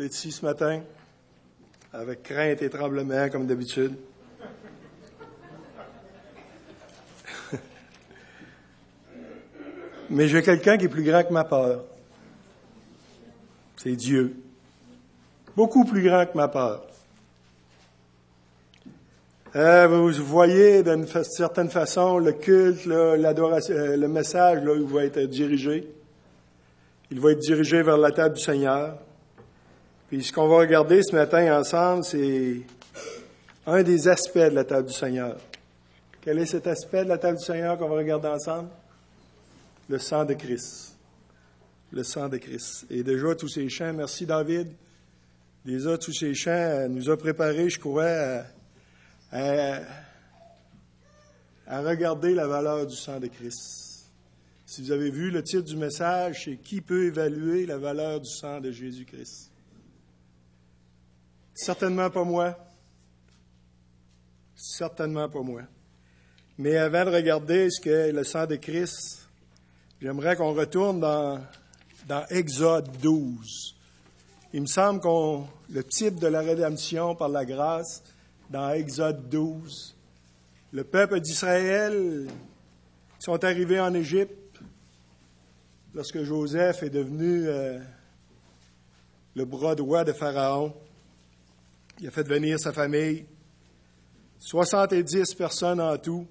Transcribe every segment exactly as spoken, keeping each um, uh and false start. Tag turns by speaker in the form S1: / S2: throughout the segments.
S1: d'être ici ce matin, avec crainte et tremblement, comme d'habitude. Mais j'ai quelqu'un qui est plus grand que ma peur. C'est Dieu. Beaucoup plus grand que ma peur. Euh, vous voyez d'une fa- certaine façon le culte, là, l'adoration, euh, le message là, il va être dirigé. Il va être dirigé vers la table du Seigneur. Puis ce qu'on va regarder ce matin ensemble, c'est un des aspects de la table du Seigneur. Quel est cet aspect de la table du Seigneur qu'on va regarder ensemble? Le sang de Christ. Le sang de Christ. Et déjà, tous ces chants, merci David, déjà, tous ces chants euh, nous a préparés, je crois, à, à, à regarder la valeur du sang de Christ. Si vous avez vu le titre du message, c'est « Qui peut évaluer la valeur du sang de Jésus-Christ? » Certainement pas moi. Certainement pas moi. Mais avant de regarder ce qu'est le sang de Christ, j'aimerais qu'on retourne dans, dans Exode douze. Il me semble qu'on le titre de la rédemption par la grâce, dans Exode douze, le peuple d'Israël sont arrivés en Égypte lorsque Joseph est devenu euh, le bras droit de Pharaon. Il a fait venir sa famille, soixante-dix personnes en tout.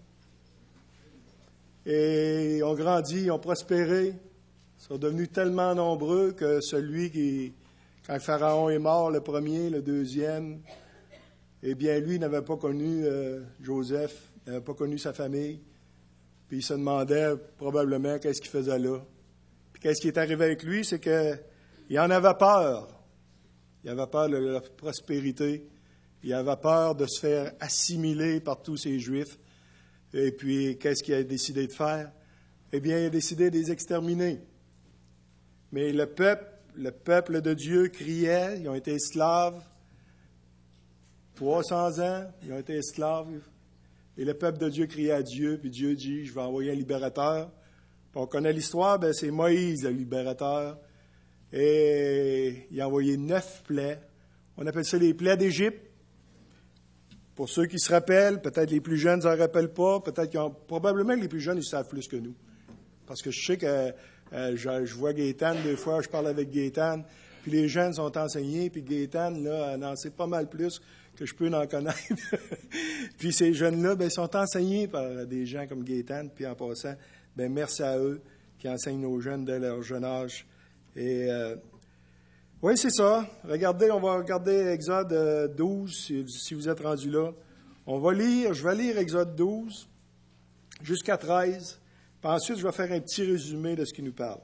S1: Et ils ont grandi, ils ont prospéré. Ils sont devenus tellement nombreux que celui qui, quand le Pharaon est mort, le premier, le deuxième, eh bien, lui n'avait pas connu euh, Joseph, il n'avait pas connu sa famille. Puis il se demandait probablement qu'est-ce qu'il faisait là. Puis qu'est-ce qui est arrivé avec lui, c'est qu'il en avait peur. Il avait peur de la prospérité. Il avait peur de se faire assimiler par tous ces Juifs. Et puis, qu'est-ce qu'il a décidé de faire? Eh bien, il a décidé de les exterminer. Mais le peuple, le peuple de Dieu criait. Ils ont été esclaves. trois cents ans, ils ont été esclaves. Et le peuple de Dieu criait à Dieu. Puis Dieu dit, je vais envoyer un libérateur. Puis on connaît l'histoire, ben c'est Moïse, le libérateur. Et il a envoyé neuf plaies. On appelle ça les plaies d'Égypte. Pour ceux qui se rappellent, peut-être les plus jeunes ne s'en rappellent pas, peut-être qu'ils ont, probablement les plus jeunes, ils savent plus que nous. Parce que je sais que euh, je, je vois Gaétane, des fois, je parle avec Gaétane, puis les jeunes sont enseignés, puis Gaétane, là, elle en sait pas mal plus que je peux en connaître. Puis ces jeunes-là, ben, sont enseignés par des gens comme Gaétane, puis en passant, ben, merci à eux qui enseignent nos jeunes dès leur jeune âge. Et euh, oui, c'est ça. Regardez, on va regarder Exode douze, si, si vous êtes rendus là. On va lire, je vais lire Exode douze jusqu'à treize, puis ensuite je vais faire un petit résumé de ce qui nous parle.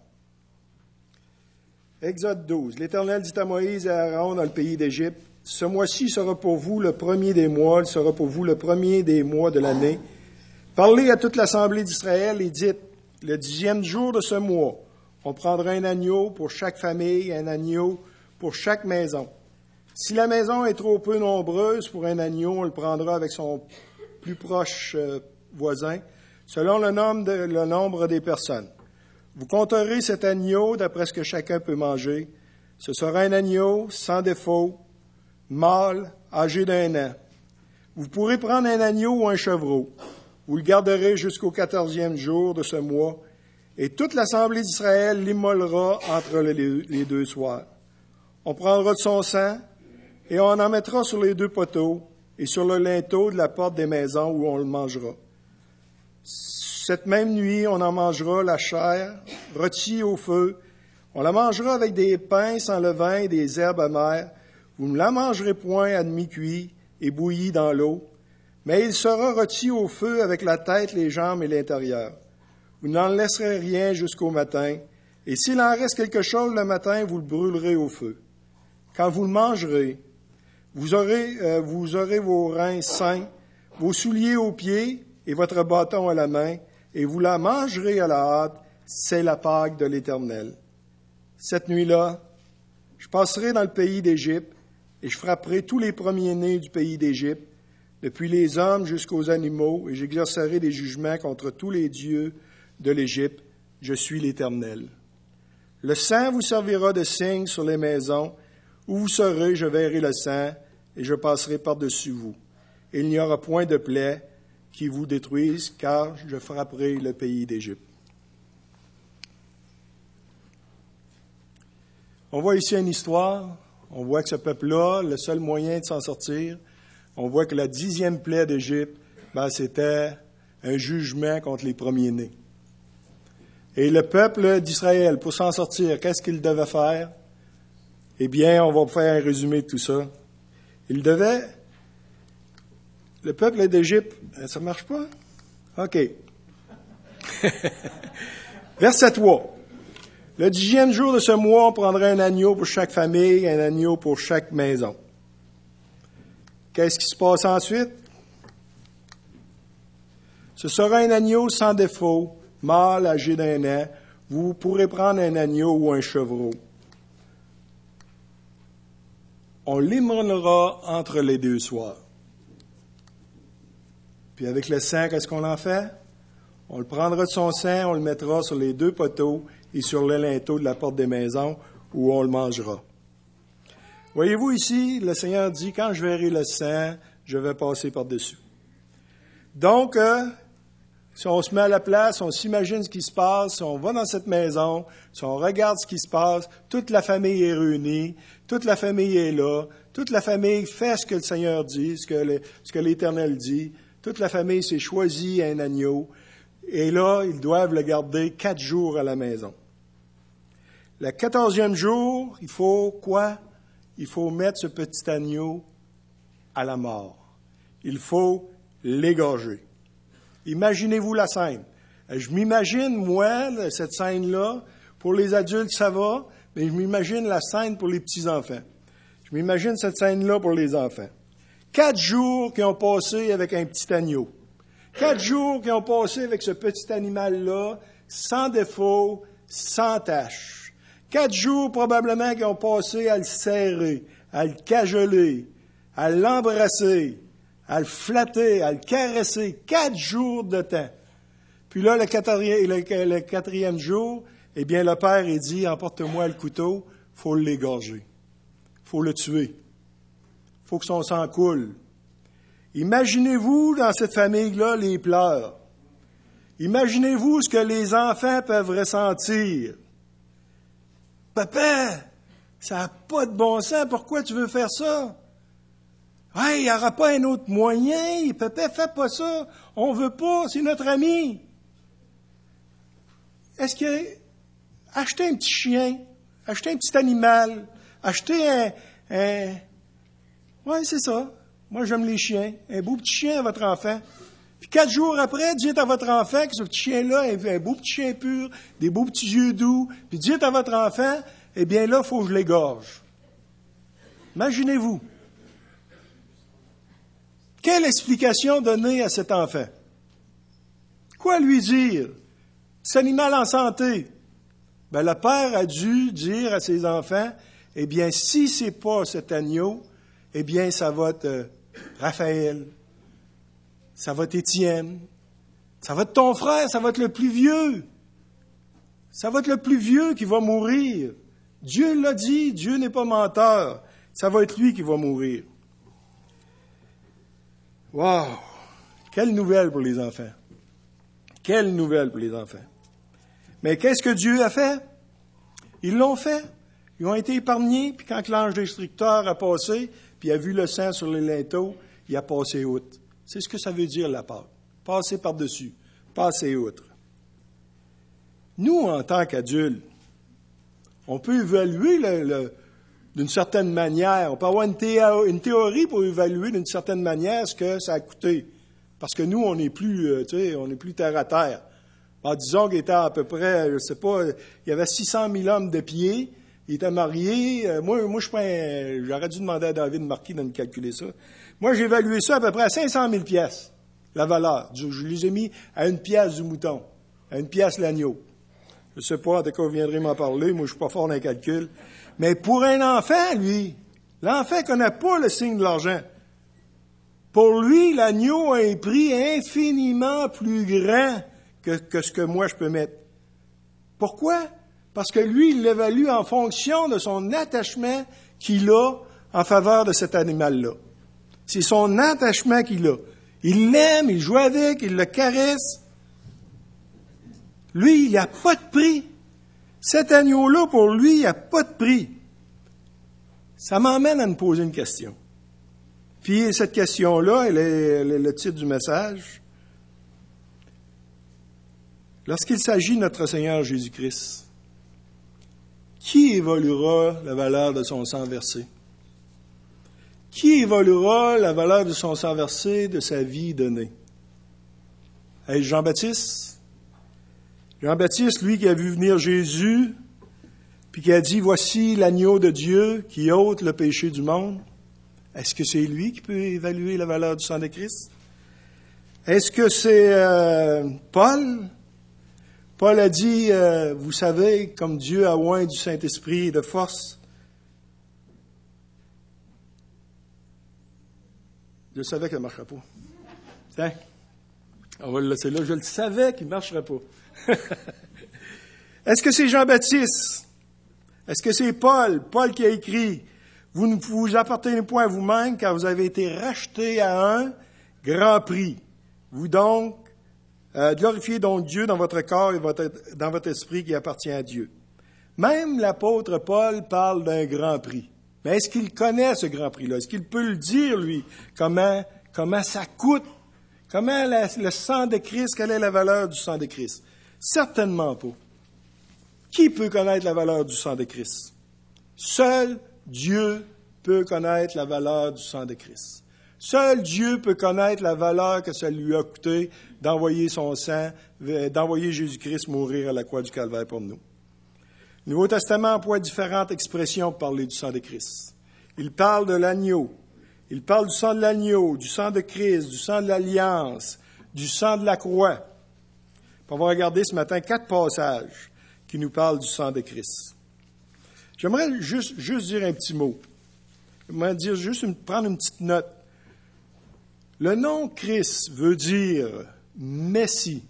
S1: Exode douze. L'Éternel dit à Moïse et à Aaron dans le pays d'Égypte, « Ce mois-ci sera pour vous le premier des mois, il sera pour vous le premier des mois de l'année. Parlez à toute l'assemblée d'Israël et dites, le dixième jour de ce mois, on prendra un agneau pour chaque famille, un agneau pour chaque maison. Si la maison est trop peu nombreuse pour un agneau, on le prendra avec son plus proche euh, voisin, selon le nombre, de, le nombre des personnes. Vous compterez cet agneau d'après ce que chacun peut manger. Ce sera un agneau sans défaut, mâle, âgé d'un an. Vous pourrez prendre un agneau ou un chevreau. Vous le garderez jusqu'au quatorzième jour de ce mois, et toute l'assemblée d'Israël l'immolera entre les deux soirs. On prendra de son sang, et on en mettra sur les deux poteaux et sur le linteau de la porte des maisons où on le mangera. Cette même nuit, on en mangera la chair, rôtie au feu. On la mangera avec des pains sans levain et des herbes amères. Vous ne la mangerez point à demi-cuit et bouilli dans l'eau, mais il sera rôti au feu avec la tête, les jambes et l'intérieur. Vous n'en laisserez rien jusqu'au matin, et s'il en reste quelque chose le matin, vous le brûlerez au feu. Quand vous le mangerez, vous aurez, euh, vous aurez vos reins sains, vos souliers aux pieds et votre bâton à la main, et vous la mangerez à la hâte, c'est la Pâque de l'Éternel. Cette nuit-là, je passerai dans le pays d'Égypte, et je frapperai tous les premiers-nés du pays d'Égypte, depuis les hommes jusqu'aux animaux, et j'exercerai des jugements contre tous les dieux de l'Égypte. Je suis l'Éternel. Le sang vous servira de signe sur les maisons Où vous serez, je verrai le sang, et je passerai par-dessus vous. Et il n'y aura point de plaie qui vous détruise, car je frapperai le pays d'Égypte. On voit ici une histoire. On voit que ce peuple-là, le seul moyen de s'en sortir, on voit que la dixième plaie d'Égypte, ben, c'était un jugement contre les premiers-nés. Et le peuple d'Israël, pour s'en sortir, qu'est-ce qu'il devait faire? Eh bien, on va faire un résumé de tout ça. Il devait... Le peuple d'Égypte, ça ne marche pas? OK. Verset trois. Le dixième jour de ce mois, on prendra un agneau pour chaque famille, un agneau pour chaque maison. Qu'est-ce qui se passe ensuite? Ce sera un agneau sans défaut, mâle âgé d'un an. Vous pourrez prendre un agneau ou un chevreau. On l'immolera entre les deux soirs. Puis avec le sang, qu'est-ce qu'on en fait? On le prendra de son sang, on le mettra sur les deux poteaux et sur le linteau de la porte des maisons où on le mangera. Voyez-vous ici, le Seigneur dit, quand je verrai le sang, je vais passer par-dessus. Donc, euh, si on se met à la place, on s'imagine ce qui se passe, si on va dans cette maison, si on regarde ce qui se passe, toute la famille est réunie, toute la famille est là, toute la famille fait ce que le Seigneur dit, ce que, le, ce que l'Éternel dit, toute la famille s'est choisie un agneau, et là, ils doivent le garder quatre jours à la maison. Le quatorzième jour, il faut quoi? Il faut mettre ce petit agneau à la mort. Il faut l'égorger. Imaginez-vous la scène. Je m'imagine, moi, cette scène-là, pour les adultes, ça va, mais je m'imagine la scène pour les petits-enfants. Je m'imagine cette scène-là pour les enfants. Quatre jours qui ont passé avec un petit agneau. Quatre jours qui ont passé avec ce petit animal-là, sans défaut, sans tache. Quatre jours probablement qui ont passé à le serrer, à le cajoler, à l'embrasser, à le flatter, à le caresser. Quatre jours de temps. Puis là, le quatrième, le, le quatrième jour, eh bien, le père, il dit, emporte-moi le couteau, il faut l'égorger. Il faut le tuer. Il faut que son sang coule. Imaginez-vous, dans cette famille-là, les pleurs. Imaginez-vous ce que les enfants peuvent ressentir. Papa, ça n'a pas de bon sens, pourquoi tu veux faire ça? Hey, il n'y aura pas un autre moyen, papa, fais pas ça, on veut pas, c'est notre ami. Est-ce que acheter un petit chien, acheter un petit animal, acheter un... un... Oui, c'est ça. Moi, j'aime les chiens. Un beau petit chien à votre enfant. Puis quatre jours après, dites à votre enfant que ce petit chien-là est un beau petit chien pur, des beaux petits yeux doux. Puis dites à votre enfant, eh bien là, il faut que je l'égorge. Imaginez-vous. Quelle explication donner à cet enfant? Quoi lui dire? Cet animal en santé. Ben, le père a dû dire à ses enfants, eh bien, si c'est pas cet agneau, eh bien, ça va être euh, Raphaël, ça va être Étienne, ça va être ton frère, ça va être le plus vieux. Ça va être le plus vieux qui va mourir. Dieu l'a dit, Dieu n'est pas menteur. Ça va être lui qui va mourir. Wow! Quelle nouvelle pour les enfants. Quelle nouvelle pour les enfants. Mais qu'est-ce que Dieu a fait? Ils l'ont fait. Ils ont été épargnés, puis quand l'ange destructeur a passé, puis il a vu le sang sur les linteaux, il a passé outre. C'est ce que ça veut dire, la Pâque. Passer par-dessus. Passer outre. Nous, en tant qu'adultes, on peut évaluer le, le, d'une certaine manière. On peut avoir une, théo- une théorie pour évaluer d'une certaine manière ce que ça a coûté. Parce que nous, on n'est plus, euh, tu sais, on n'est plus terre à terre. Alors, disons qu'il était à peu près, je ne sais pas, il y avait six cent mille hommes de pied. Il était marié. Euh, moi, moi, je suis pas un, j'aurais dû demander à David Marquis de me calculer ça. Moi, j'ai évalué ça à peu près à cinq cent mille pièces, la valeur. Je, je les ai mis à une pièce du mouton, à une pièce l'agneau. Je ne sais pas, en tout cas, vous viendrez m'en parler. Moi, je suis pas fort dans les calculs. Mais pour un enfant, lui, l'enfant ne connaît pas le signe de l'argent. Pour lui, l'agneau a un prix infiniment plus grand que, que ce que moi je peux mettre. Pourquoi? Parce que lui, il l'évalue en fonction de son attachement qu'il a en faveur de cet animal-là. C'est son attachement qu'il a. Il l'aime, il joue avec, il le caresse. Lui, il n'a pas de prix. Cet agneau-là, pour lui, il n'a pas de prix. Ça m'emmène à me poser une question. Puis cette question-là, elle est, elle est le titre du message. Lorsqu'il s'agit de notre Seigneur Jésus-Christ, qui évaluera la valeur de son sang versé? Qui évaluera la valeur de son sang versé, de sa vie donnée? Est-ce Jean-Baptiste? Jean-Baptiste, lui, qui a vu venir Jésus, puis qui a dit, voici l'agneau de Dieu qui ôte le péché du monde. Est-ce que c'est lui qui peut évaluer la valeur du sang de Christ? Est-ce que c'est euh, Paul? Paul a dit, euh, vous savez, comme Dieu a oint du Saint-Esprit et de force. Je savais qu'elle ne marcherait pas. Tiens, on va le laisser là. Je le savais qu'il ne marcherait pas. Est-ce que c'est Jean-Baptiste? Est-ce que c'est Paul? Paul qui a écrit, vous ne vous appartenez point à vous-même car vous avez été rachetés à un grand prix. Vous donc, euh, glorifiez donc Dieu dans votre corps et votre, dans votre esprit qui appartient à Dieu. Même l'apôtre Paul parle d'un grand prix. Mais est-ce qu'il connaît ce grand prix-là? Est-ce qu'il peut le dire, lui, comment, comment ça coûte? Comment la, le sang de Christ, quelle est la valeur du sang de Christ? Certainement pas. Qui peut connaître la valeur du sang de Christ? Seul Dieu peut connaître la valeur du sang de Christ. Seul Dieu peut connaître la valeur que ça lui a coûté d'envoyer son sang, d'envoyer Jésus-Christ mourir à la croix du Calvaire pour nous. Le Nouveau Testament emploie différentes expressions pour parler du sang de Christ. Il parle de l'agneau. Il parle du sang de l'agneau, du sang de Christ, du sang de l'Alliance, du sang de la croix. On va regarder ce matin quatre passages qui nous parlent du sang de Christ. J'aimerais juste, juste dire un petit mot. J'aimerais dire juste une, prendre une petite note. Le nom Christ veut dire Messie.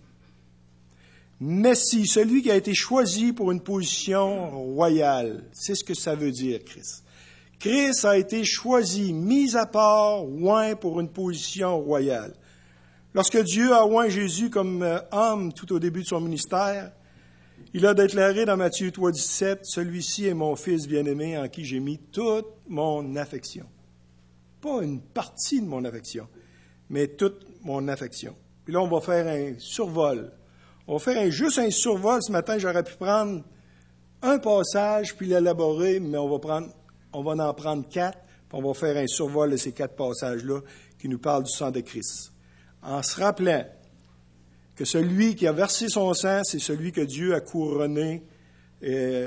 S1: Messie, celui qui a été choisi pour une position royale. C'est ce que ça veut dire, Christ. Christ a été choisi, mis à part, oint pour une position royale. Lorsque Dieu a oint Jésus comme homme tout au début de son ministère, il a déclaré dans Matthieu trois, dix-sept, « Celui-ci est mon Fils bien-aimé en qui j'ai mis toute mon affection. » Pas une partie de mon affection, mais toute mon affection. Puis là, on va faire un survol. On va faire un, juste un survol. Ce matin, j'aurais pu prendre un passage puis l'élaborer, mais on va prendre, on va en prendre quatre, puis on va faire un survol de ces quatre passages-là qui nous parlent du sang de Christ. En se rappelant que celui qui a versé son sang, c'est celui que Dieu a couronné euh,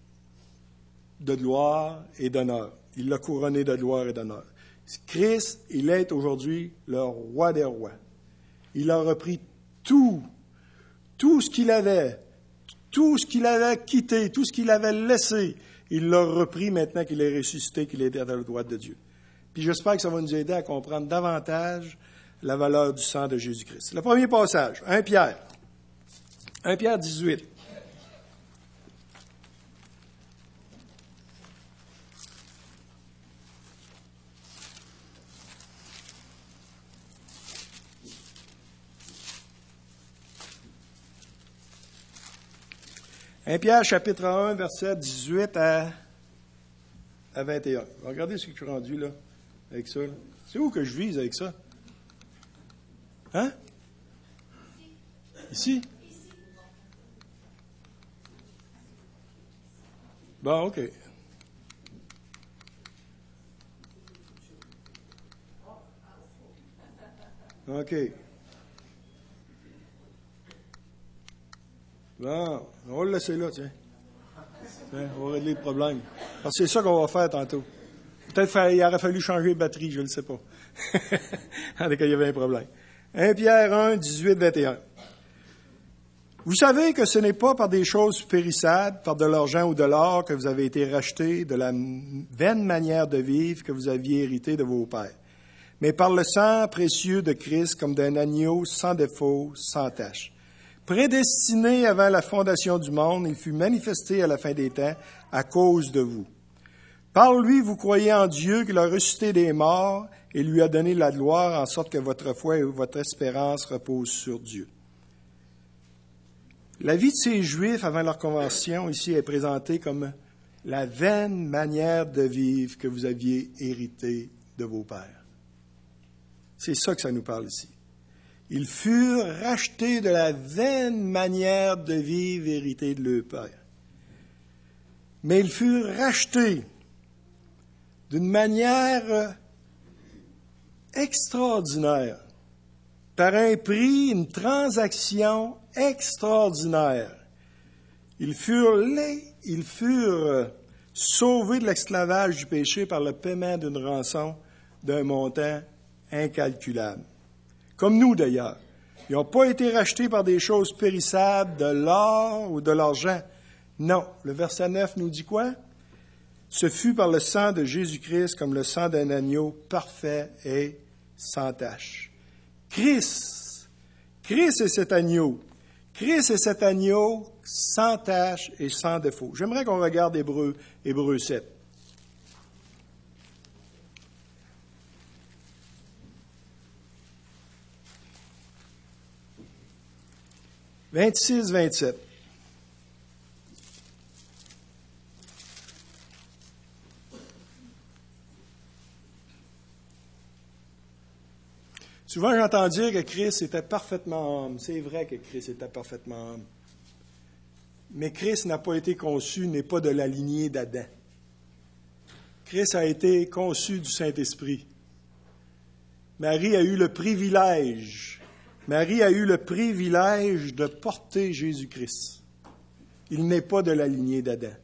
S1: de gloire et d'honneur. Il l'a couronné de gloire et d'honneur. Christ, il est aujourd'hui le roi des rois. Il a repris tout, tout ce qu'il avait, tout ce qu'il avait quitté, tout ce qu'il avait laissé. Il l'a repris maintenant qu'il est ressuscité, qu'il est à la droite de Dieu. Puis j'espère que ça va nous aider à comprendre davantage la valeur du sang de Jésus-Christ. Le premier passage, un Pierre. un Pierre dix-huit. un Pierre, chapitre un, verset dix-huit à, à vingt et un. Regardez ce que je suis rendu là, avec ça. Là. C'est où que je vise avec ça? Hein? Ici? Bon, OK. OK. Bon, on va le laisser là, tiens. Tiens, on va régler le problème. Parce que c'est ça qu'on va faire tantôt. Peut-être qu'il aurait fallu changer de batterie, je ne le sais pas. En tout cas, il y avait un problème. un Pierre un, dix-huit, vingt et un. Vous savez que ce n'est pas par des choses périssables, par de l'argent ou de l'or, que vous avez été rachetés de la vaine manière de vivre que vous aviez hérité de vos pères, mais par le sang précieux de Christ comme d'un agneau sans défaut, sans tache. Prédestiné avant la fondation du monde, il fut manifesté à la fin des temps à cause de vous. Par lui, vous croyez en Dieu qui l'a ressuscité des morts et lui a donné la gloire, en sorte que votre foi et votre espérance reposent sur Dieu. La vie de ces Juifs avant leur conversion ici est présentée comme la vaine manière de vivre que vous aviez héritée de vos pères. C'est ça que ça nous parle ici. Ils furent rachetés de la vaine manière de vivre héritée de leur père. Mais ils furent rachetés d'une manière extraordinaire, par un prix, une transaction extraordinaire. Ils furent, les, ils furent sauvés de l'esclavage du péché par le paiement d'une rançon d'un montant incalculable. Comme nous d'ailleurs. Ils n'ont pas été rachetés par des choses périssables, de l'or ou de l'argent. Non. Le verset neuf nous dit quoi? Ce fut par le sang de Jésus-Christ comme le sang d'un agneau parfait et sans tache. Christ, Christ est cet agneau. Christ est cet agneau sans tache et sans défaut. J'aimerais qu'on regarde Hébreux, Hébreux sept. vingt-six vingt-sept. Souvent, j'entends dire que Christ était parfaitement homme. C'est vrai que Christ était parfaitement homme. Mais Christ n'a pas été conçu, n'est pas de la lignée d'Adam. Christ a été conçu du Saint-Esprit. Marie a eu le privilège, Marie a eu le privilège de porter Jésus-Christ. Il n'est pas de la lignée d'Adam.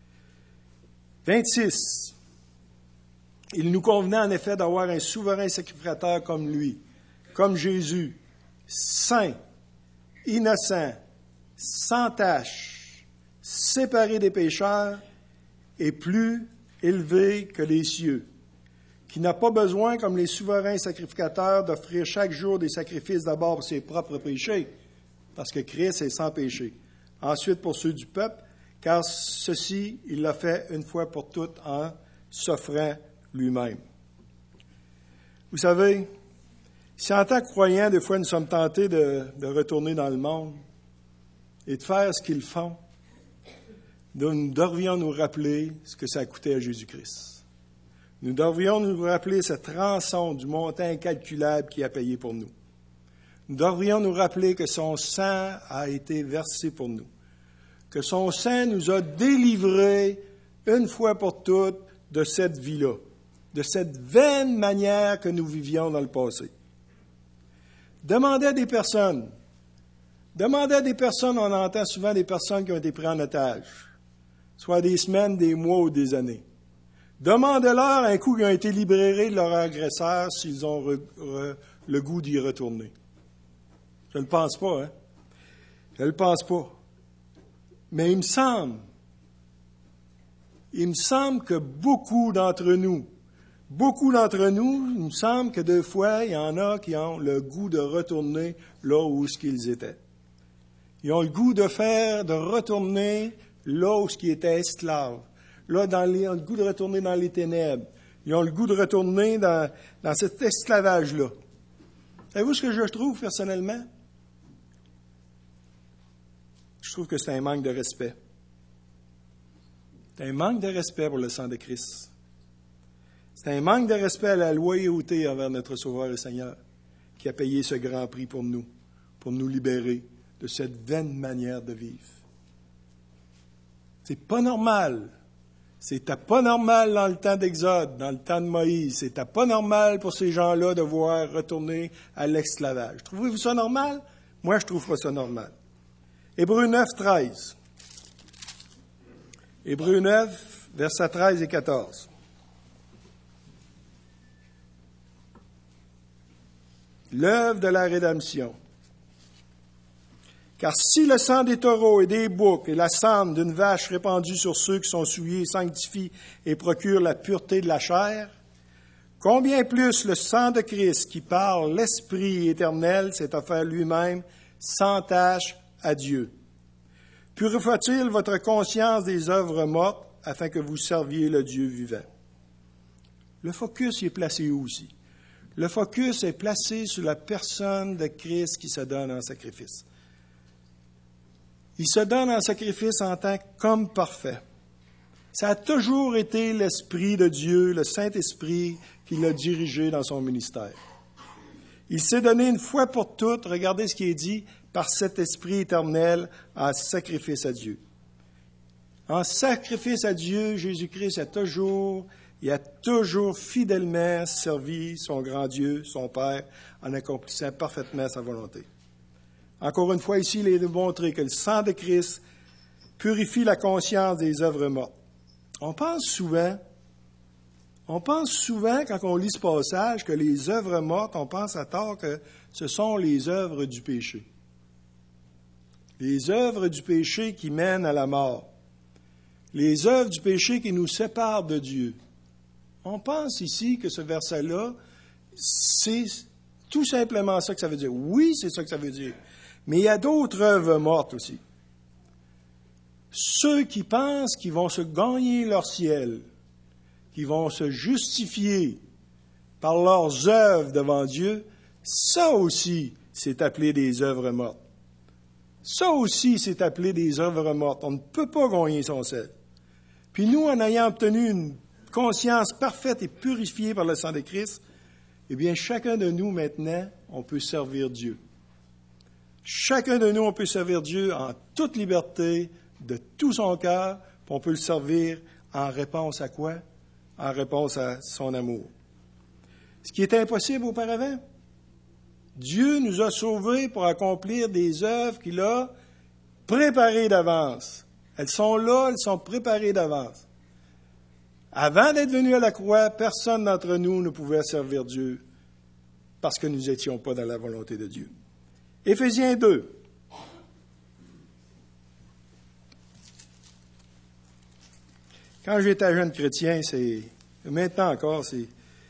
S1: vingt-six. Il nous convenait en effet d'avoir un souverain sacrificateur comme lui, comme Jésus, saint, innocent, sans tache, séparé des pécheurs et plus élevé que les cieux, qui n'a pas besoin, comme les souverains sacrificateurs, d'offrir chaque jour des sacrifices d'abord pour ses propres péchés, parce que Christ est sans péché. Ensuite pour ceux du peuple, car ceci, il l'a fait une fois pour toutes en s'offrant lui-même. Vous savez, si en tant que croyants, des fois, nous sommes tentés de, de retourner dans le monde et de faire ce qu'ils font, nous devrions nous rappeler ce que ça a coûté à Jésus-Christ. Nous devrions nous rappeler cette rançon du montant incalculable qu'il a payé pour nous. Nous devrions nous rappeler que son sang a été versé pour nous, que son sang nous a délivrés une fois pour toutes de cette vie-là, de cette vaine manière que nous vivions dans le passé. Demandez à des personnes, demandez à des personnes, on entend souvent des personnes qui ont été prises en otage, soit des semaines, des mois ou des années. Demandez-leur un coup qu'ils ont été libérés de leur agresseur s'ils ont re, re, le goût d'y retourner. Je ne le pense pas, hein? Je ne le pense pas. Mais il me semble, il me semble que beaucoup d'entre nous, beaucoup d'entre nous, il me semble que deux fois, il y en a qui ont le goût de retourner là où ce qu'ils étaient. Ils ont le goût de faire, de retourner là où ce qui était esclave. Là, dans les, ils ont le goût de retourner dans les ténèbres. Ils ont le goût de retourner dans, dans cet esclavage-là. Savez-vous ce que je trouve personnellement? Je trouve que c'est un manque de respect. C'est un manque de respect pour le sang de Christ. C'est un manque de respect à la loyauté envers notre Sauveur et Seigneur, qui a payé ce grand prix pour nous, pour nous libérer de cette vaine manière de vivre. C'est pas normal. C'était pas normal dans le temps d'Exode, dans le temps de Moïse. C'était pas normal pour ces gens-là de voir retourner à l'esclavage. Trouvez-vous ça normal? Moi, je trouve pas ça normal. Hébreux neuf, treize. Hébreux neuf, versets treize et quatorze. L'œuvre de la rédemption. Car si le sang des taureaux et des boucs et la cendre d'une vache répandue sur ceux qui sont souillés sanctifie et procure la pureté de la chair, combien plus le sang de Christ qui par l'Esprit éternel s'est offert lui-même sans tache à Dieu. Purifie-t-il votre conscience des œuvres mortes afin que vous serviez le Dieu vivant. Le focus y est placé où aussi? Le focus est placé sur la personne de Christ qui se donne en sacrifice. Il se donne en sacrifice en tant qu'homme parfait. Ça a toujours été l'Esprit de Dieu, le Saint-Esprit, qui l'a dirigé dans son ministère. Il s'est donné une fois pour toutes, regardez ce qui est dit, par cet Esprit éternel en sacrifice à Dieu. En sacrifice à Dieu, Jésus-Christ a toujours, il a toujours fidèlement servi son grand Dieu, son Père, en accomplissant parfaitement sa volonté. Encore une fois, ici, il est démontré que le sang de Christ purifie la conscience des œuvres mortes. On pense souvent, on pense souvent, quand on lit ce passage, que les œuvres mortes, on pense à tort que ce sont les œuvres du péché. Les œuvres du péché qui mènent à la mort. Les œuvres du péché qui nous séparent de Dieu. On pense ici que ce verset-là, c'est tout simplement ça que ça veut dire. Oui, c'est ça que ça veut dire. Mais il y a d'autres œuvres mortes aussi. Ceux qui pensent qu'ils vont se gagner leur ciel, qui vont se justifier par leurs œuvres devant Dieu, ça aussi, c'est appelé des œuvres mortes. Ça aussi, c'est appelé des œuvres mortes. On ne peut pas gagner son ciel. Puis nous, en ayant obtenu une conscience parfaite et purifiée par le sang de Christ, eh bien, chacun de nous, maintenant, on peut servir Dieu. Chacun de nous, on peut servir Dieu en toute liberté, de tout son cœur, puis on peut le servir en réponse à quoi? En réponse à son amour. Ce qui était impossible auparavant. Dieu nous a sauvés pour accomplir des œuvres qu'il a préparées d'avance. Elles sont là, elles sont préparées d'avance. Avant d'être venu à la croix, personne d'entre nous ne pouvait servir Dieu parce que nous n'étions pas dans la volonté de Dieu. Éphésiens deux. Quand j'étais jeune chrétien, c'est maintenant encore, c'est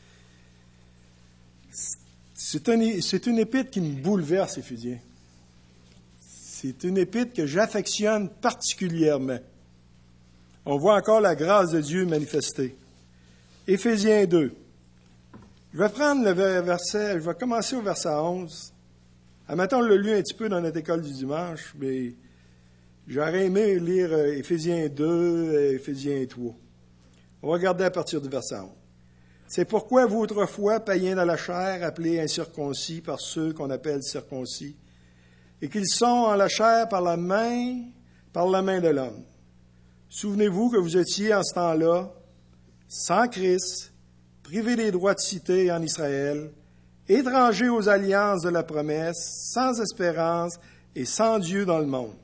S1: c'est, un, c'est une épître qui me bouleverse, Éphésiens. C'est une épître que j'affectionne particulièrement. On voit encore la grâce de Dieu manifestée. Éphésiens deux. Je vais prendre le verset, je vais commencer au verset onze. Admettons, on l'a lu un petit peu dans notre école du dimanche, mais j'aurais aimé lire Éphésiens deux, Éphésiens trois. On va regarder à partir du verset onze. C'est pourquoi vous, autrefois, païens dans la chair, appelés incirconcis par ceux qu'on appelle circoncis, et qu'ils sont en la chair par la main, par la main de l'homme. Souvenez-vous que vous étiez en ce temps-là, sans Christ, privés des droits de cité en Israël, étrangers aux alliances de la promesse, sans espérance et sans Dieu dans le monde.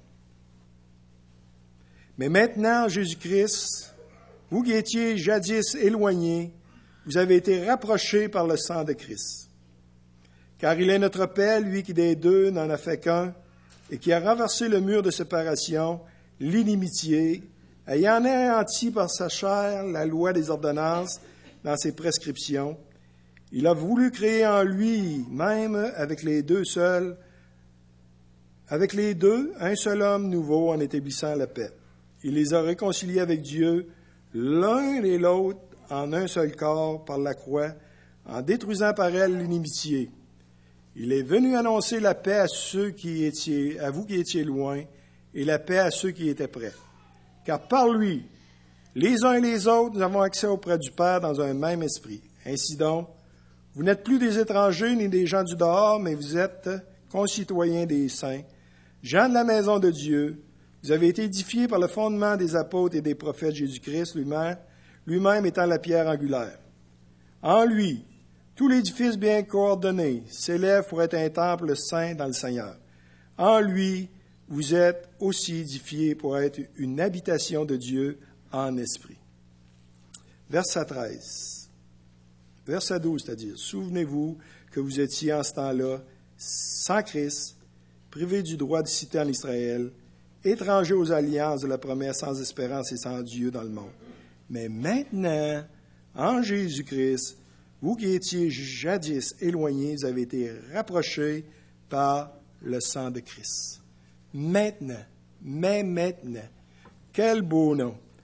S1: Mais maintenant, Jésus-Christ, vous qui étiez jadis éloignés, vous avez été rapprochés par le sang de Christ. Car il est notre paix, lui qui des deux n'en a fait qu'un, et qui a renversé le mur de séparation, l'inimitié, ayant anéanti par sa chair la loi des ordonnances dans ses prescriptions. Il a voulu créer en lui-même, avec les deux seuls, avec les deux, un seul homme nouveau en établissant la paix. Il les a réconciliés avec Dieu, l'un et l'autre, en un seul corps par la croix, en détruisant par elle l'inimitié. Il est venu annoncer la paix à ceux qui étiez, à vous qui étiez loin, et la paix à ceux qui étaient près. Car par lui, les uns et les autres, nous avons accès auprès du Père dans un même esprit. Ainsi donc, vous n'êtes plus des étrangers ni des gens du dehors, mais vous êtes concitoyens des saints, gens de la maison de Dieu. Vous avez été édifiés par le fondement des apôtres et des prophètes Jésus-Christ lui-même, lui-même étant la pierre angulaire. En lui, tout l'édifice bien coordonné s'élève pour être un temple saint dans le Seigneur. En lui, vous êtes aussi édifiés pour être une habitation de Dieu en esprit. Verset treize. Verset douze, c'est-à-dire, souvenez-vous que vous étiez en ce temps-là sans Christ, privés du droit de cité en Israël, étrangers aux alliances de la promesse, sans espérance et sans Dieu dans le monde. Mais maintenant, en Jésus-Christ, vous qui étiez jadis éloignés, vous avez été rapprochés par le sang de Christ. Maintenant, mais maintenant, quel beau nom!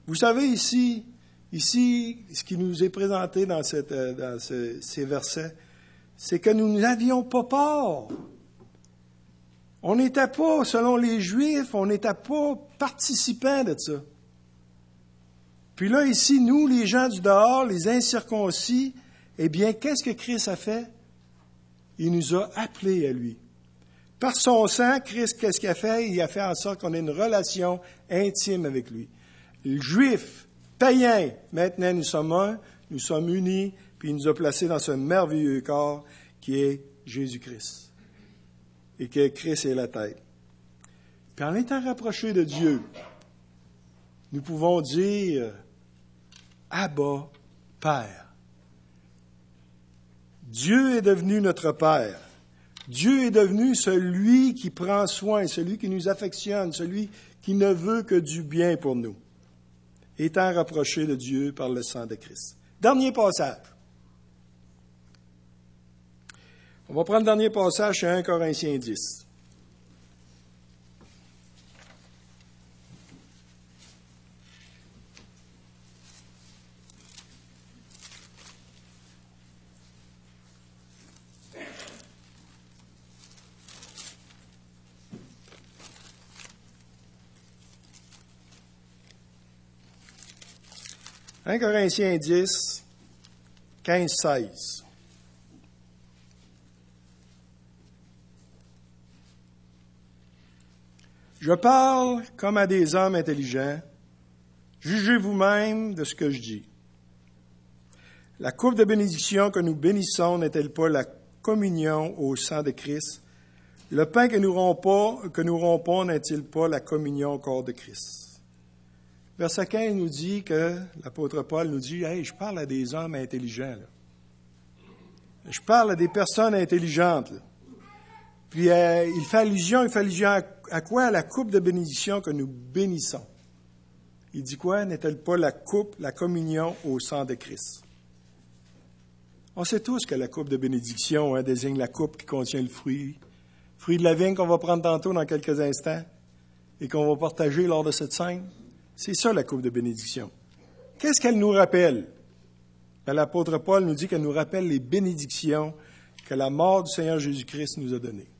S1: Vous savez, ici, ici, ce qui nous est présenté dans, cette, dans ce, ces versets, c'est que nous n'avions pas peur. On n'était pas, selon les Juifs, on n'était pas participants de ça. Puis là, ici, nous, les gens du dehors, les incirconcis, eh bien, qu'est-ce que Christ a fait? Il nous a appelés à lui. Par son sang, Christ, qu'est-ce qu'il a fait? Il a fait en sorte qu'on ait une relation intime avec lui. Les Juifs, païens, maintenant nous sommes un, nous sommes unis, puis il nous a placés dans ce merveilleux corps qui est Jésus-Christ. Et que Christ est la tête. Puis en étant rapprochés de Dieu, nous pouvons dire « Abba, Père ». Dieu est devenu notre Père. Dieu est devenu celui qui prend soin, celui qui nous affectionne, celui qui ne veut que du bien pour nous, étant rapproché de Dieu par le sang de Christ. Dernier passage. On va prendre le dernier passage, c'est un Corinthiens dix. un Corinthiens dix, quinze seize. Je parle comme à des hommes intelligents. Jugez vous-même de ce que je dis. La coupe de bénédiction que nous bénissons n'est-elle pas la communion au sang de Christ? Le pain que nous rompons, que nous rompons n'est-il pas la communion au corps de Christ? Verset quinze nous dit que, l'apôtre Paul nous dit, « Hey, je parle à des hommes intelligents. Là. Je parle à des personnes intelligentes. Là. » Puis euh, il fait allusion, il fait allusion à, à quoi? À la coupe de bénédiction que nous bénissons. Il dit quoi? N'est-elle pas la coupe, la communion au sang de Christ? On sait tous que la coupe de bénédiction hein, désigne la coupe qui contient le fruit, fruit de la vigne qu'on va prendre tantôt dans quelques instants et qu'on va partager lors de cette scène. C'est ça la coupe de bénédiction. Qu'est-ce qu'elle nous rappelle? Ben, l'apôtre Paul nous dit qu'elle nous rappelle les bénédictions que la mort du Seigneur Jésus-Christ nous a données.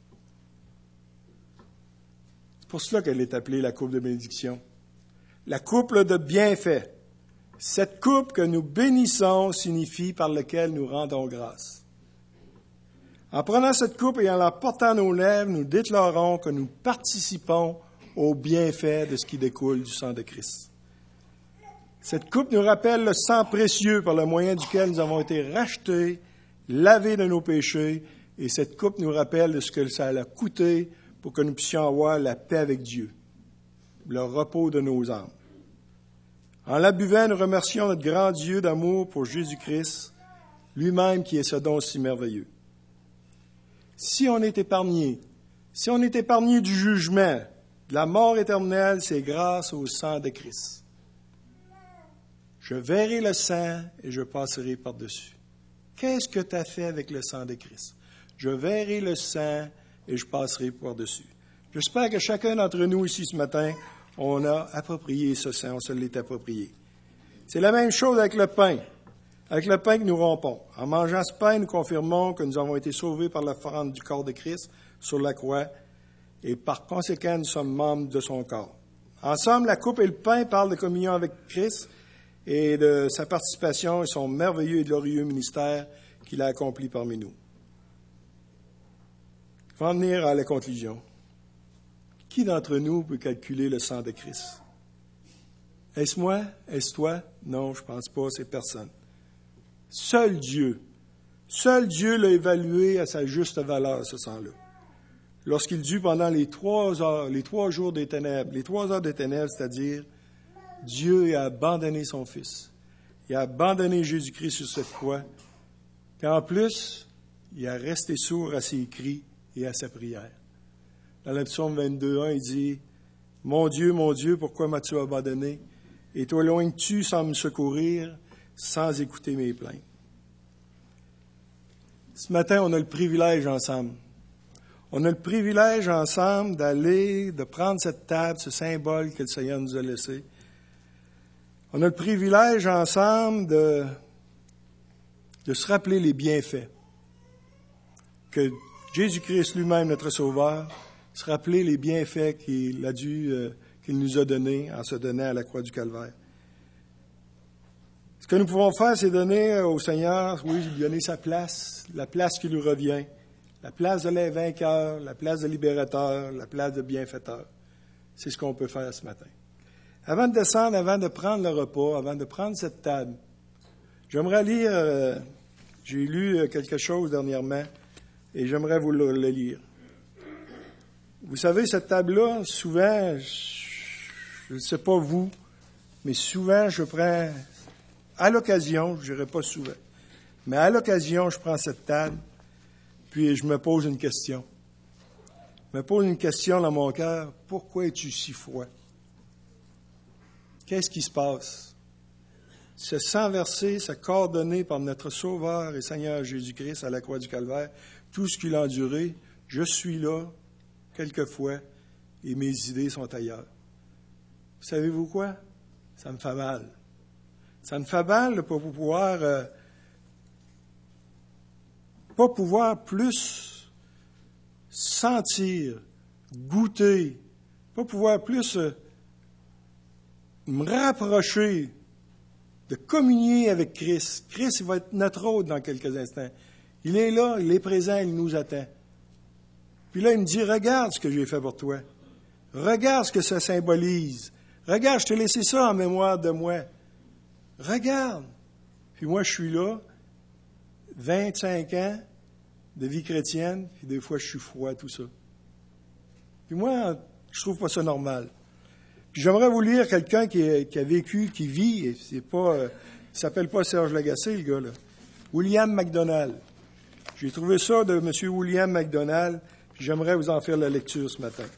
S1: C'est pour cela qu'elle est appelée la coupe de bénédiction. La coupe de bienfaits. Cette coupe que nous bénissons signifie par laquelle nous rendons grâce. En prenant cette coupe et en la portant à nos lèvres, nous déclarons que nous participons aux bienfaits de ce qui découle du sang de Christ. Cette coupe nous rappelle le sang précieux par le moyen duquel nous avons été rachetés, lavés de nos péchés, et cette coupe nous rappelle de ce que ça a coûté pour que nous puissions avoir la paix avec Dieu, le repos de nos âmes. En la buvant, nous remercions notre grand Dieu d'amour pour Jésus-Christ, lui-même qui est ce don si merveilleux. Si on est épargné, si on est épargné du jugement, de la mort éternelle, c'est grâce au sang de Christ. Je verrai le sang et je passerai par-dessus. Qu'est-ce que tu as fait avec le sang de Christ? Je verrai le sang et je passerai par-dessus. J'espère que chacun d'entre nous ici ce matin, on a approprié ce sang, on se l'est approprié. C'est la même chose avec le pain, avec le pain que nous rompons. En mangeant ce pain, nous confirmons que nous avons été sauvés par l'offrande du corps de Christ sur la croix et par conséquent, nous sommes membres de son corps. Ensemble, la coupe et le pain parlent de communion avec Christ et de sa participation et son merveilleux et glorieux ministère qu'il a accompli parmi nous. On va en venir à la conclusion. Qui d'entre nous peut calculer le sang de Christ? Est-ce moi? Est-ce toi? Non, je ne pense pas, c'est personne. Seul Dieu, seul Dieu l'a évalué à sa juste valeur, ce sang-là. Lorsqu'il dut pendant les trois heures, les trois jours des ténèbres, les trois heures des ténèbres, c'est-à-dire, Dieu a abandonné son Fils. Il a abandonné Jésus-Christ sur cette croix. Et en plus, il a resté sourd à ses cris et à sa prière. Dans le psaume vingt-deux, un, il dit, « Mon Dieu, mon Dieu, pourquoi m'as-tu abandonné? Et toi, éloignes-tu sans me secourir, sans écouter mes plaintes? » Ce matin, on a le privilège ensemble. On a le privilège ensemble d'aller, de prendre cette table, ce symbole que le Seigneur nous a laissé, On a le privilège ensemble de, de se rappeler les bienfaits que Jésus-Christ lui-même, notre Sauveur, se rappeler les bienfaits qu'il a dû, euh, qu'il nous a donnés en se donnant à la croix du Calvaire. Ce que nous pouvons faire, c'est donner au Seigneur, oui, lui donner sa place, la place qui lui revient, la place de les vainqueurs, la place de libérateur, la place de bienfaiteur. C'est ce qu'on peut faire ce matin. Avant de descendre, avant de prendre le repas, avant de prendre cette table, j'aimerais lire, euh, j'ai lu quelque chose dernièrement, et j'aimerais vous le, le lire. Vous savez, cette table-là, souvent, je ne sais pas vous, mais souvent, je prends, à l'occasion, je dirais pas souvent, mais à l'occasion, je prends cette table, puis je me pose une question. Je me pose une question dans mon cœur, pourquoi es-tu si froid? Qu'est-ce qui se passe? Ce sang versé, ce corps donné par notre Sauveur et Seigneur Jésus-Christ à la croix du Calvaire, tout ce qu'il a enduré, je suis là, quelquefois, et mes idées sont ailleurs. Savez-vous quoi? Ça me fait mal. Ça me fait mal de pas pouvoir, euh, pas pouvoir plus sentir, goûter, pas pouvoir plus euh, me rapprocher, de communier avec Christ. Christ, il va être notre hôte dans quelques instants. Il est là, il est présent, il nous attend. Puis là, il me dit, regarde ce que j'ai fait pour toi. Regarde ce que ça symbolise. Regarde, je t'ai laissé ça en mémoire de moi. Regarde. Puis moi, je suis là, vingt-cinq ans de vie chrétienne, puis des fois, je suis froid, tout ça. Puis moi, je trouve pas ça normal. Puis j'aimerais vous lire quelqu'un qui, est, qui a vécu, qui vit, et c'est pas, euh, il s'appelle pas Serge Lagacé, le gars, là. William MacDonald. J'ai trouvé ça de M. William MacDonald, puis j'aimerais vous en faire la lecture ce matin.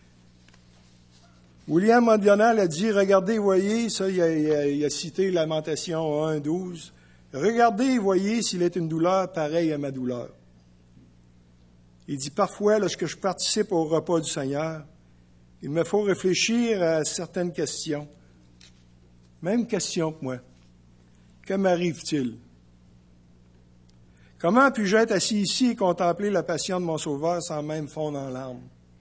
S1: William MacDonald a dit, regardez, voyez, ça, il a, il a, il a cité Lamentation un, douze. Regardez, voyez s'il est une douleur pareille à ma douleur. Il dit, parfois, lorsque je participe au repas du Seigneur, il me faut réfléchir à certaines questions. Même question que moi. Que m'arrive-t-il? Comment puis-je être assis ici et contempler la passion de mon Sauveur sans même fondre en larmes?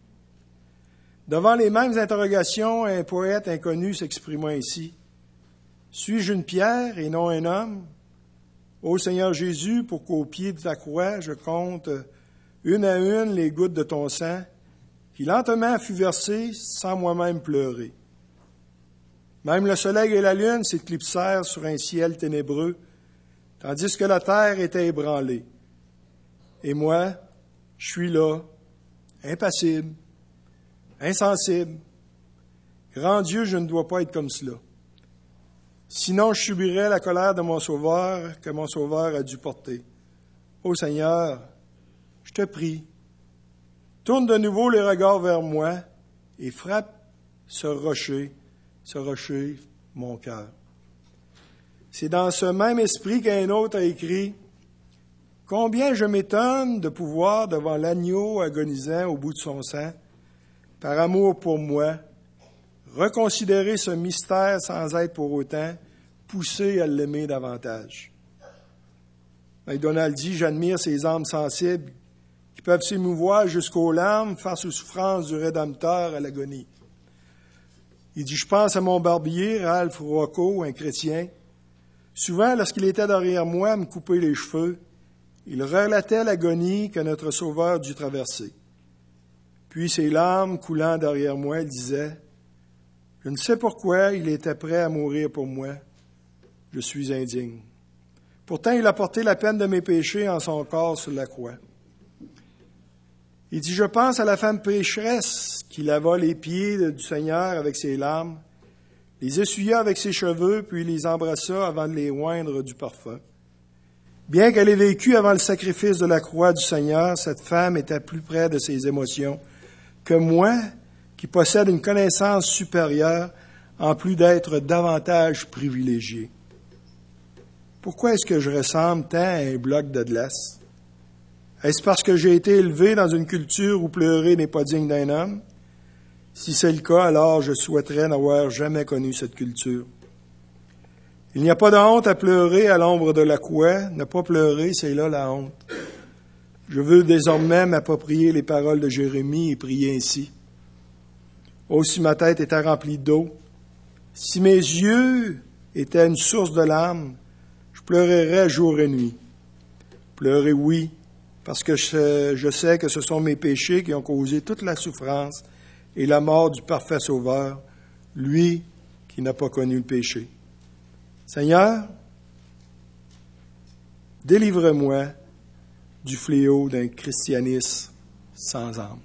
S1: Devant les mêmes interrogations, un poète inconnu s'exprima ainsi. Suis-je une pierre et non un homme? Ô Seigneur Jésus, pour qu'au pied de ta croix, je compte une à une les gouttes de ton sang, qui lentement fut versé sans moi-même pleurer. Même le soleil et la lune s'éclipsèrent sur un ciel ténébreux, tandis que la terre était ébranlée. Et moi, je suis là, impassible, insensible. Grand Dieu, je ne dois pas être comme cela. Sinon, je subirais la colère de mon Sauveur que mon Sauveur a dû porter. Ô Seigneur, je te prie, tourne de nouveau les regards vers moi et frappe ce rocher, ce rocher, mon cœur. C'est dans ce même esprit qu'un autre a écrit « Combien je m'étonne de pouvoir, devant l'agneau agonisant au bout de son sang, par amour pour moi, reconsidérer ce mystère sans être pour autant poussé à l'aimer davantage. » MacDonald dit « J'admire ces âmes sensibles qui peuvent s'émouvoir jusqu'aux larmes face aux souffrances du Rédempteur à l'agonie. » Il dit « Je pense à mon barbier, Ralph Rocco, un chrétien. Souvent, lorsqu'il était derrière moi à me couper les cheveux, il relatait l'agonie que notre Sauveur dut traverser. Puis, ses larmes coulant derrière moi, il disait « Je ne sais pourquoi il était prêt à mourir pour moi. Je suis indigne. Pourtant, il a porté la peine de mes péchés en son corps sur la croix. » Il dit « Je pense à la femme pécheresse qui lava les pieds du Seigneur avec ses larmes, les essuya avec ses cheveux, puis les embrassa avant de les oindre du parfum. Bien qu'elle ait vécu avant le sacrifice de la croix du Seigneur, cette femme était plus près de ses émotions que moi, qui possède une connaissance supérieure, en plus d'être davantage privilégié. Pourquoi est-ce que je ressemble tant à un bloc de glace? Est-ce parce que j'ai été élevé dans une culture où pleurer n'est pas digne d'un homme? Si c'est le cas, alors je souhaiterais n'avoir jamais connu cette culture. Il n'y a pas de honte à pleurer à l'ombre de la croix. Ne pas pleurer, c'est là la honte. Je veux désormais m'approprier les paroles de Jérémie et prier ainsi. Oh, si ma tête était remplie d'eau, si mes yeux étaient une source de larmes, je pleurerais jour et nuit. Pleurer, oui, parce que je, je sais que ce sont mes péchés qui ont causé toute la souffrance et la mort du parfait Sauveur, lui qui n'a pas connu le péché. Seigneur, délivre-moi du fléau d'un christianisme sans âme.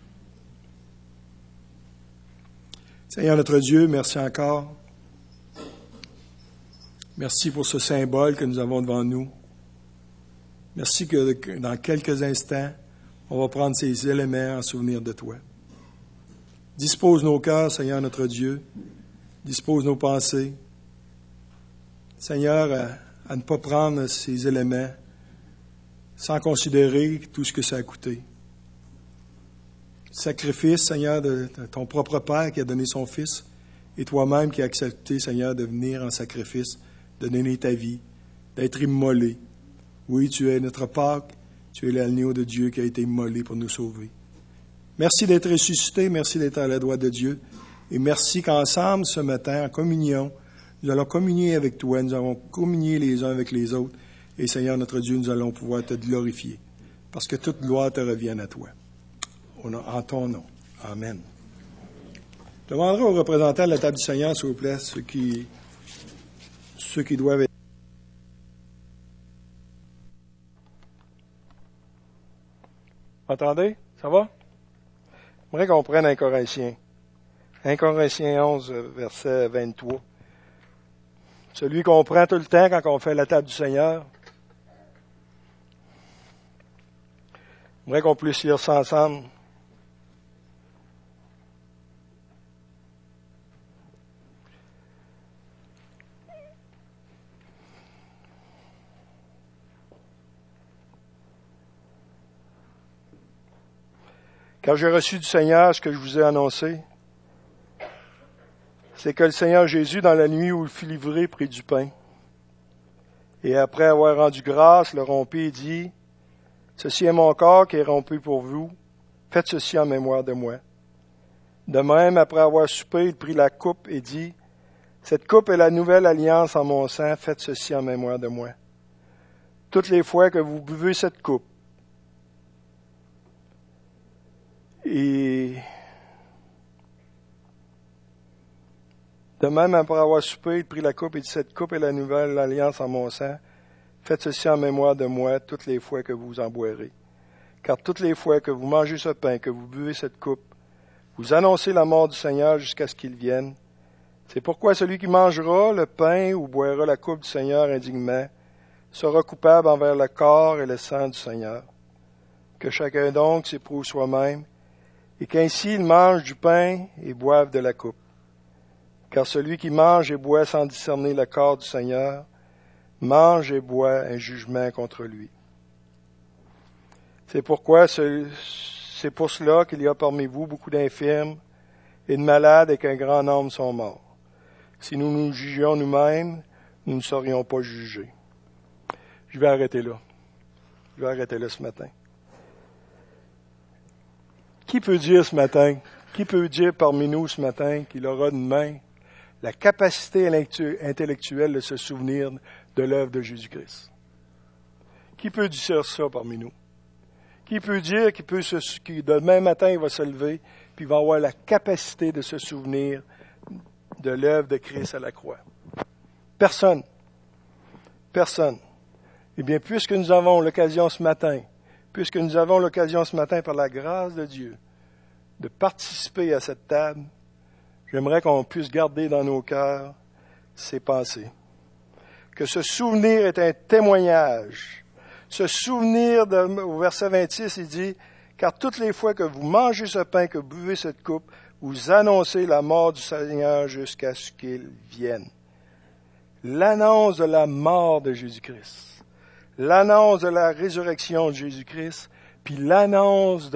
S1: Seigneur notre Dieu, merci encore. Merci pour ce symbole que nous avons devant nous. Merci que dans quelques instants, on va prendre ces éléments en souvenir de toi. Dispose nos cœurs, Seigneur notre Dieu. Dispose nos pensées. Seigneur, à, à ne pas prendre ces éléments sans considérer tout ce que ça a coûté. Sacrifice, Seigneur, de, de ton propre Père qui a donné son Fils, et toi-même qui as accepté, Seigneur, de venir en sacrifice, de donner ta vie, d'être immolé. Oui, tu es notre Pâque, tu es l'agneau de Dieu qui a été immolé pour nous sauver. Merci d'être ressuscité, merci d'être à la droite de Dieu, et merci qu'ensemble, ce matin, en communion, nous allons communier avec toi, nous allons communier les uns avec les autres, et Seigneur notre Dieu, nous allons pouvoir te glorifier, parce que toute gloire te revienne à toi. En ton nom. Amen. Je demanderai aux représentants de la table du Seigneur, s'il vous plaît, ceux qui, ceux qui doivent être. Entendez? Ça va? J'aimerais qu'on prenne un Corinthiens. un Corinthiens onze, verset vingt-trois. Celui qu'on prend tout le temps quand on fait la table du Seigneur. J'aimerais qu'on puisse lire ça ensemble. Car j'ai reçu du Seigneur ce que je vous ai annoncé, c'est que le Seigneur Jésus, dans la nuit où il fut livré, prit du pain. Et après avoir rendu grâce, le rompit et dit, « Ceci est mon corps qui est rompu pour vous. Faites ceci en mémoire de moi. » De même, après avoir soupé, il prit la coupe et dit, « Cette coupe est la nouvelle alliance en mon sang. Faites ceci en mémoire de moi. Toutes les fois que vous buvez cette coupe, et de même, après avoir soupé, il prit la coupe et dit, « Cette coupe est la nouvelle alliance en mon sang. Faites ceci en mémoire de moi toutes les fois que vous en boirez. Car toutes les fois que vous mangez ce pain, que vous buvez cette coupe, vous annoncez la mort du Seigneur jusqu'à ce qu'il vienne. C'est pourquoi celui qui mangera le pain ou boira la coupe du Seigneur indignement sera coupable envers le corps et le sang du Seigneur. Que chacun donc s'éprouve soi-même, et qu'ainsi il mange du pain et boive de la coupe. Car celui qui mange et boit sans discerner le corps du Seigneur, mange et boit un jugement contre lui. C'est pourquoi c'est pour cela qu'il y a parmi vous beaucoup d'infirmes et de malades et qu'un grand nombre sont morts. Si nous nous jugions nous-mêmes, nous ne serions pas jugés. » Je vais arrêter là. Je vais arrêter là ce matin. Qui peut dire ce matin, qui peut dire parmi nous ce matin qu'il aura demain la capacité intellectuelle de se souvenir de l'œuvre de Jésus-Christ? Qui peut dire ça parmi nous? Qui peut dire qu'il peut se, que demain matin il va se lever puis il va avoir la capacité de se souvenir de l'œuvre de Christ à la croix? Personne. Personne. Eh bien, puisque nous avons l'occasion ce matin, puisque nous avons l'occasion ce matin par la grâce de Dieu de participer à cette table, j'aimerais qu'on puisse garder dans nos cœurs ces pensées. Que ce souvenir est un témoignage. Ce souvenir, de, au verset vingt-six, il dit, « Car toutes les fois que vous mangez ce pain, que vous buvez cette coupe, vous annoncez la mort du Seigneur jusqu'à ce qu'il vienne. » L'annonce de la mort de Jésus-Christ, l'annonce de la résurrection de Jésus-Christ, puis l'annonce de